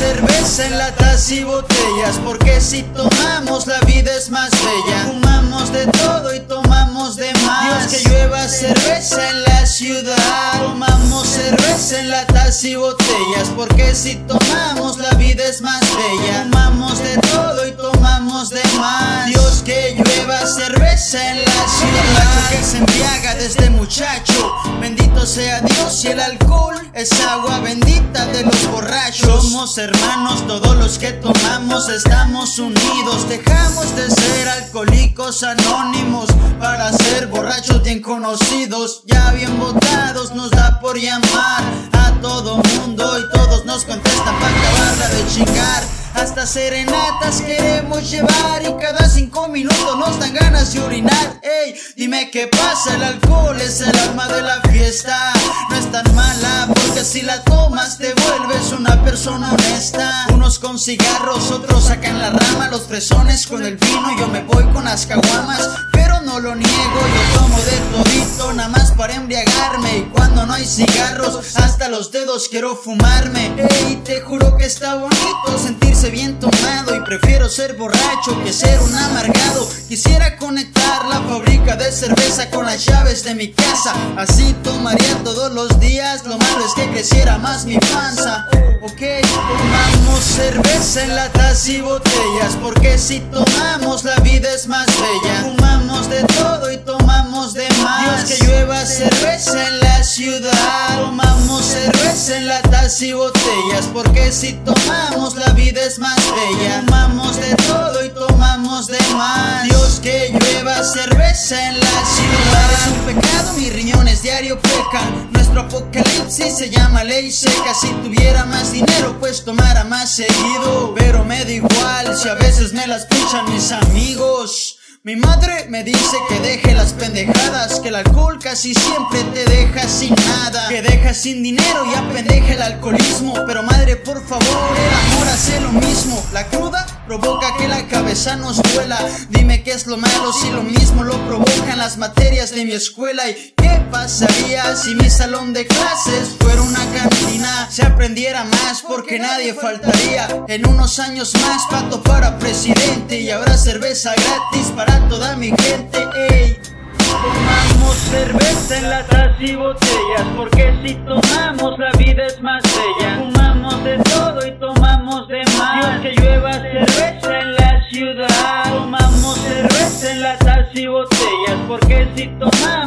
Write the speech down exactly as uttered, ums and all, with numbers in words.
cerveza en latas y botellas, porque si tomamos la vida es más bella. Fumamos de todo y tomamos de más. Dios, que llueva cerveza en la ciudad. Tomamos cerveza en latas y botellas, porque si tomamos la vida es más bella. Fumamos de todo y tomamos de más. Dios, que llueva cerveza en la ciudad. Que se embriaga desde muchacho, bendito sea Dios, y el alcohol es agua bendita de los borrachos. Somos hermanos, todos los que tomamos estamos unidos. Dejamos de ser alcohólicos anónimos para ser borrachos bien conocidos. Ya bien votados nos da por llamar a todo mundo y todos nos contestan para acabarla de chingar. Hasta serenatas queremos llevar y cada cinco minutos nos dan ganas de orinar. Ey, dime qué pasa, el alcohol es el alma de la fiesta. No es tan mala porque si la tomas te vuelves una persona honesta. Unos con cigarros, otros sacan la rama, los fresones con el vino, yo me voy con las caguamas. Pero no lo niego, yo tomo de todito, nada más para embriagarme. Y cuando no hay cigarros, hasta los dedos quiero fumarme. Ey, te juro que está bonito sentirse bien tomado, y prefiero ser borracho que ser un amargado. Quisiera conectar la fábrica de cerveza con las llaves de mi casa, así tomaría todos los días. Lo malo es que creciera más mi panza. Ok, tomamos cerveza en latas y botellas, porque si tomamos la vida es más bella. Fumamos de todo y tomamos de más. Dios, que llueva cerveza en la ciudad. Tomamos cerveza en latas y botellas, porque si tomamos la vida es más bella. Fumamos de todo y tomamos de más. Dios, que llueva cerveza en la ciudad. Es un pecado, mis riñones diario pecan. Nuestro apocalipsis se llama ley seca. Si tuviera más dinero pues tomara más seguido, pero me da igual si a veces me las pinchan mis amigos. Mi madre me dice que deje las pendejadas, que el alcohol casi siempre te deja sin nada, que deja sin dinero y apendeja el alcoholismo. Pero madre, por favor, el amor hace lo mismo. La cruda provoca que la cabeza nos duela. Dime qué es lo malo si lo mismo lo provocan las materias de mi escuela. ¿Y qué pasaría si mi salón de clases fuera una cantina? Se aprendiera más porque nadie faltaría. En unos años más Pato para presidente y habrá cerveza gratis para toda mi gente. Ey, tomamos cerveza en latas y botellas, porque si tomamos la vida es más bella. Fumamos de todo y tomamos de más. Dios, que llueva cerveza en la ciudad. Tomamos cerveza en latas y botellas, porque si tomamos